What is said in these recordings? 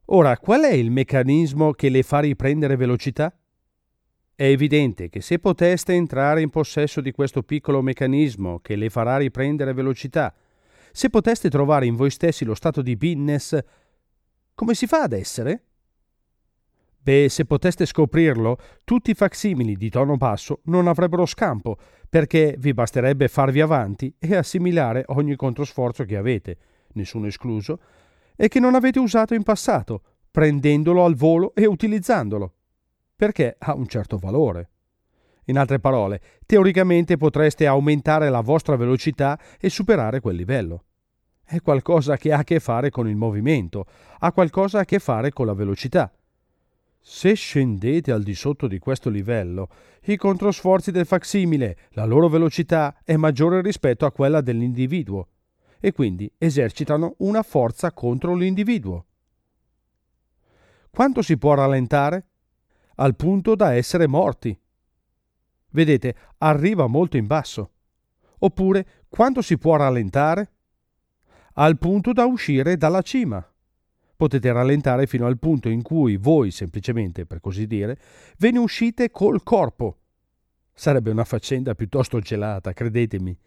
Ora, qual è il meccanismo che le fa riprendere velocità? È evidente che se poteste entrare in possesso di questo piccolo meccanismo che le farà riprendere velocità, se poteste trovare in voi stessi lo stato di beingness, come si fa ad essere? Beh, se poteste scoprirlo, tutti i facsimili di tono basso non avrebbero scampo, perché vi basterebbe farvi avanti e assimilare ogni controsforzo che avete, nessuno escluso, e che non avete usato in passato, prendendolo al volo e utilizzandolo, perché ha un certo valore. In altre parole, teoricamente potreste aumentare la vostra velocità e superare quel livello. È qualcosa che ha a che fare con il movimento, ha qualcosa a che fare con la velocità. Se scendete al di sotto di questo livello, i controsforzi del facsimile, la loro velocità è maggiore rispetto a quella dell'individuo e quindi esercitano una forza contro l'individuo. Quanto si può rallentare? Al punto da essere morti. Vedete, arriva molto in basso. Oppure, quanto si può rallentare? Al punto da uscire dalla cima. Potete rallentare fino al punto in cui voi, semplicemente, per così dire, ve ne uscite col corpo. Sarebbe una faccenda piuttosto gelata, credetemi.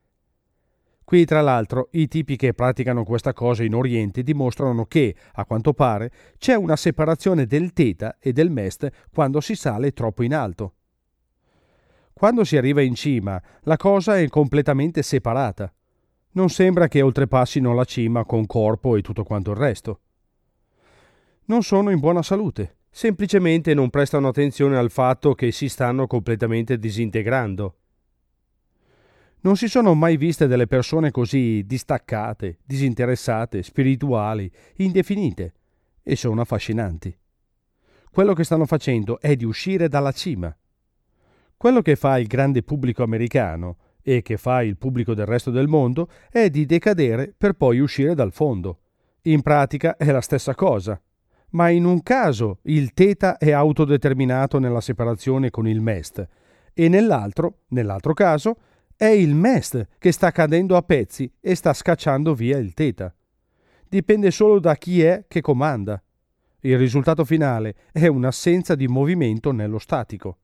Qui, tra l'altro, i tipi che praticano questa cosa in Oriente dimostrano che, a quanto pare, c'è una separazione del theta e del mest quando si sale troppo in alto. Quando si arriva in cima, la cosa è completamente separata. Non sembra che oltrepassino la cima con corpo e tutto quanto il resto. Non sono in buona salute, semplicemente non prestano attenzione al fatto che si stanno completamente disintegrando. Non si sono mai viste delle persone così distaccate, disinteressate, spirituali, indefinite, e sono affascinanti. Quello che stanno facendo è di uscire dalla cima. Quello che fa il grande pubblico americano e che fa il pubblico del resto del mondo è di decadere per poi uscire dal fondo. In pratica è la stessa cosa. Ma in un caso il theta è autodeterminato nella separazione con il mest e nell'altro caso, è il mest che sta cadendo a pezzi e sta scacciando via il theta. Dipende solo da chi è che comanda. Il risultato finale è un'assenza di movimento nello statico.